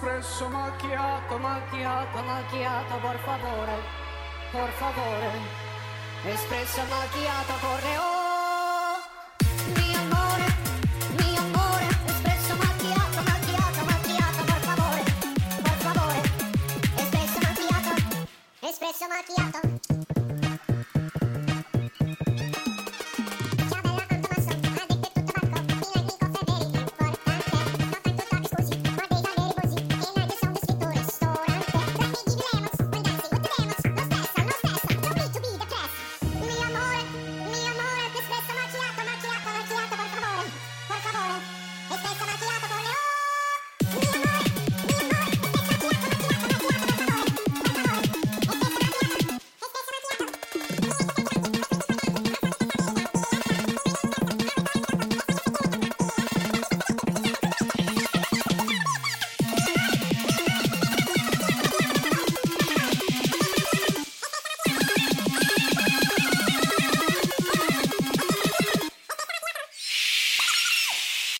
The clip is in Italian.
espresso macchiato, macchiato, macchiato, por favore, por favore. Espresso macchiato, corre, oh, mio amore, espresso macchiato, macchiato, macchiato, por favore, espresso macchiato, espresso macchiato.